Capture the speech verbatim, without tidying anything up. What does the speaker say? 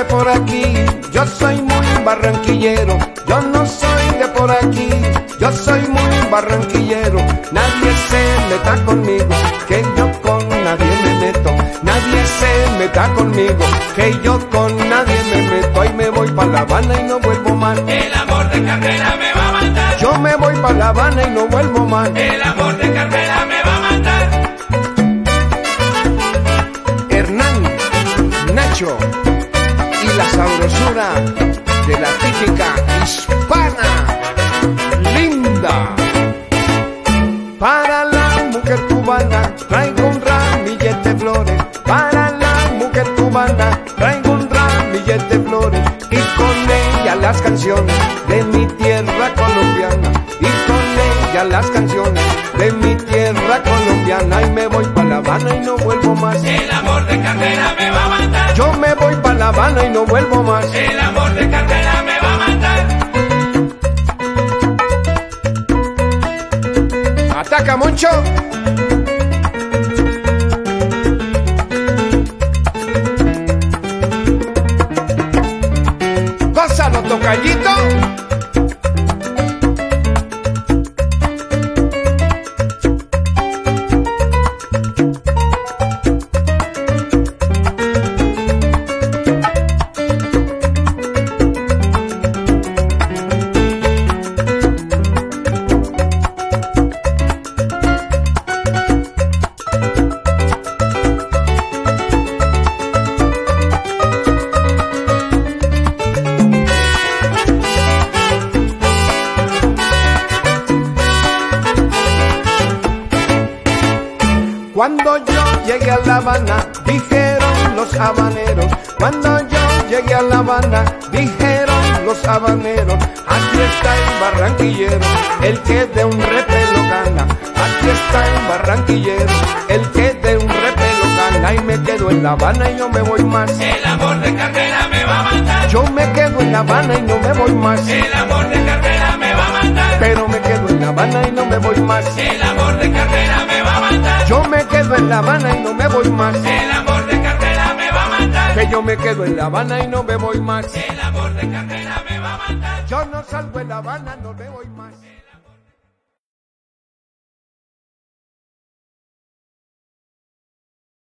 de por aquí, yo soy muy barranquillero. Yo no soy de por aquí, yo soy muy barranquillero. Nadie se meta conmigo, que yo con nadie me meto. Nadie se meta conmigo, que yo con nadie me meto. Ahí me voy pa' La Habana y no vuelvo más. El amor de Carmela me va a matar. Yo me voy pa' La Habana y no vuelvo más. El amor de Carmela me va a matar. Hernán, Nacho y la sabrosura de la típica hispana linda. Para la mujer cubana traigo un ramillete de flores. Para la mujer cubana traigo un ramillete de flores. Y con ella las canciones de mi tierra colombiana. Y con ella las canciones de mi tierra colombiana. Y me voy pa' La Habana y no vuelvo más. El amor de Carmela me va a matar. Yo me voy pa' La Habana y no vuelvo más. El amor de Carmela me va a matar. Ataca mucho. Gózalo, tocallito. Cuando yo llegué a La Habana, dijeron los habaneros. Cuando yo llegué a La Habana, dijeron los habaneros. Aquí está el barranquillero, el que de un repelo gana. Aquí está el barranquillero, el que de un repelo gana. Y me quedo en La Habana y no me voy más. El amor de Carmela me va a matar. Yo me quedo en La Habana y no me voy más. El amor de Carmela me va a matar. Pero me quedo en La Habana y no me voy más. El amor de Carmela me va a matar. Yo me quedo en La Habana y no me voy más. El amor de Carmela me va a matar. Que yo me quedo en La Habana y no me voy más. El amor de Carmela me va a matar. Yo no salgo en La Habana, no me voy más.